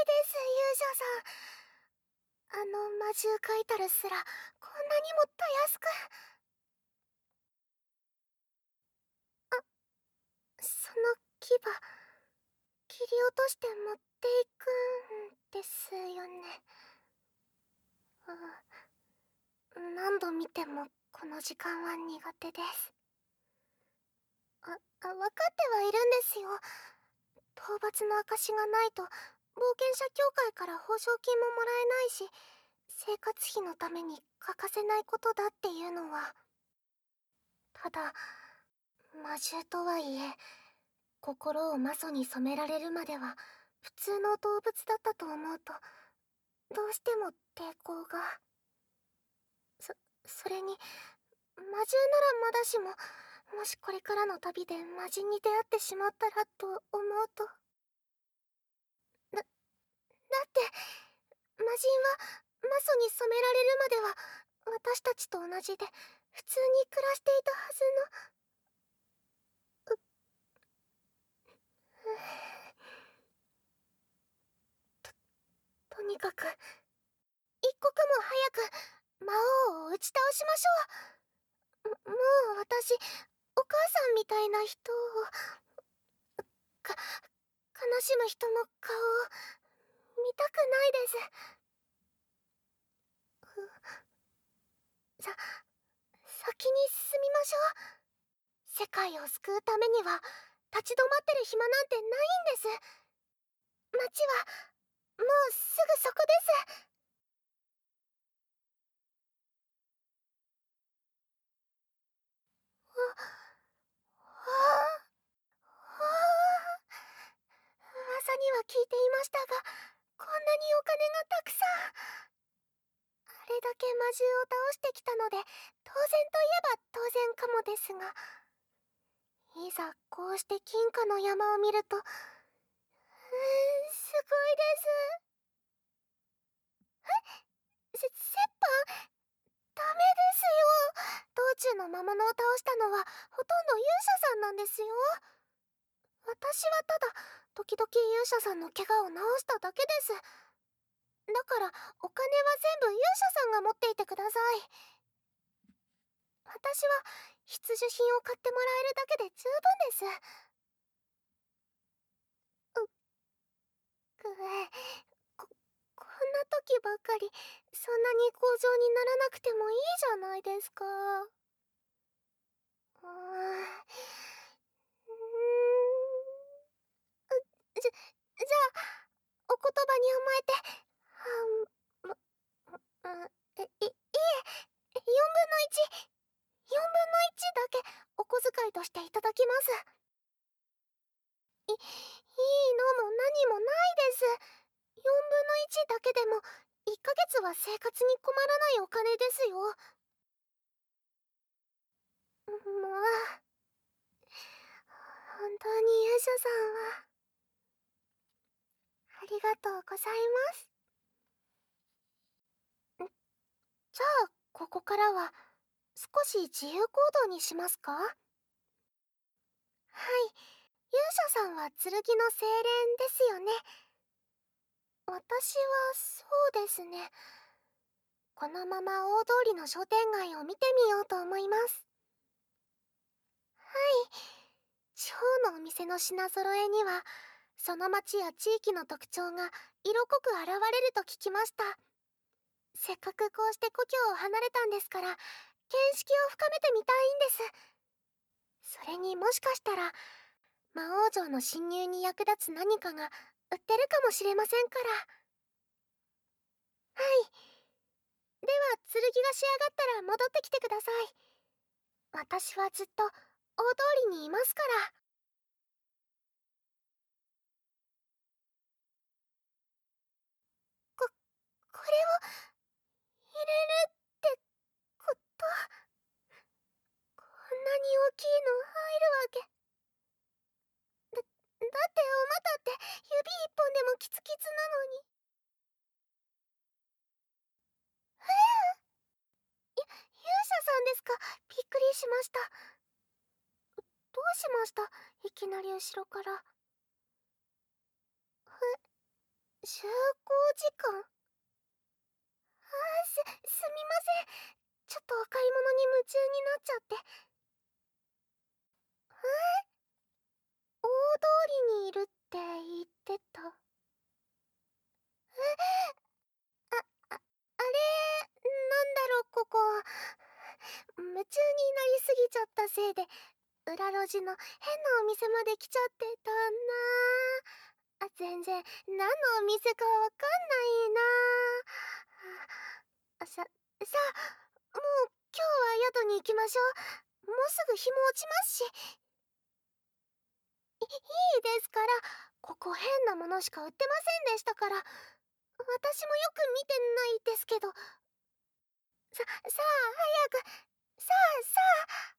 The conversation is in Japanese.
です勇者さん。魔獣書いたるすらこんなにもたやすく。その牙切り落として持っていくんですよね。何度見てもこの時間は苦手です。分かってはいるんですよ。討伐の証がないと冒険者協会から報奨金ももらえないし、生活費のために欠かせないことだっていうのは。ただ魔獣とはいえ、心を魔素に染められるまでは普通の動物だったと思うと、どうしても抵抗が。それに魔獣ならまだしも、もしこれからの旅で魔人に出会ってしまったらと思うと。だって魔人は魔素に染められるまでは私たちと同じで普通に暮らしていたはずの。とにかく一刻も早く魔王を打ち倒しましょう。もう私お母さんみたいな人を悲しむ人の顔を見たくないです。先に進みましょう。世界を救うためには立ち止まってる暇なんてないんです。街はもうすぐそこです。ああ噂には聞いていましたが、こんなにお金がたくさん。あれだけ魔獣を倒してきたので当然といえば当然かもですが、いざこうして金貨の山を見ると、すごいです。折半ダメですよ。道中の魔物を倒したのはほとんど勇者さんなんですよ。私はただ時々勇者さんの怪我を治しただけです。だからお金は全部勇者さんが持っていてください。私は必需品を買ってもらえるだけで十分です。こ、こんな時ばかりそんなに強情にならなくてもいいじゃないですか。うーん。じゃあお言葉に甘えて、いえ、4分の1、4分の1だけお小遣いとしていただきます。いいのも何もないです。4分の1だけでも1ヶ月は生活に困らないお金ですよ。もう本当に勇者さんはありがとうございます。じゃあここからは少し自由行動にしますか？はい。勇者さんは剣の精錬ですよね。私はそうですね。このまま大通りの商店街を見てみようと思います。はい。地方のお店の品揃えにはその町や地域の特徴が色濃く現れると聞きました。せっかくこうして故郷を離れたんですから見識を深めてみたいんです。それにもしかしたら魔王城の侵入に役立つ何かが売ってるかもしれませんから。はい。では剣が仕上がったら戻ってきてください。私はずっと大通りにいますから。ここれを入れるってこと？こんなに大きいの入るわけ。だってお股って指一本でもキツキツなのに。勇者さんですか？びっくりしました。どうしました？いきなり後ろから。 集合時間。すみません。ちょっとお買い物に夢中になっちゃって。大通りにいるって言ってた。あれ、なんだろう、ここ。夢中になりすぎちゃったせいで、裏路地の変なお店まで来ちゃってたな。全然、何のお店かわかんないな。さあ、もう今日は宿に行きましょう。もうすぐ日も落ちますし。いいですから、ここ変なものしか売ってませんでしたから。私もよく見てないですけど。さあ、早く。さあ。